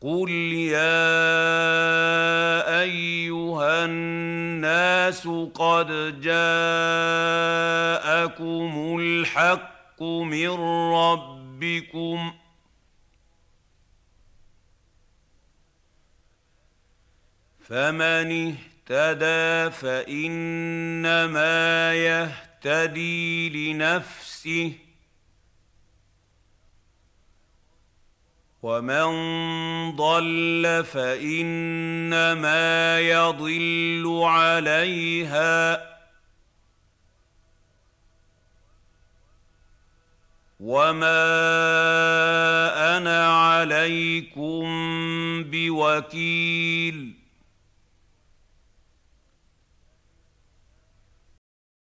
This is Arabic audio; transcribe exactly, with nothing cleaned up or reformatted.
قُلْ يَا أَيُّهَا النَّاسُ قَدْ جَاءَكُمُ الْحَقُّ مِن رَّبِّكُمْ ۖ فَمَنِ اهْتَدَىٰ فَإِنَّمَا يَهْتَدِي لِنَفْسِهِ ۖ وَمَن ضَلَّ فَإِنَّمَا يَضِلُّ عَلَيْهَا ۖ وَمَا أَنَا عَلَيْكُم بِوَكِيلٍ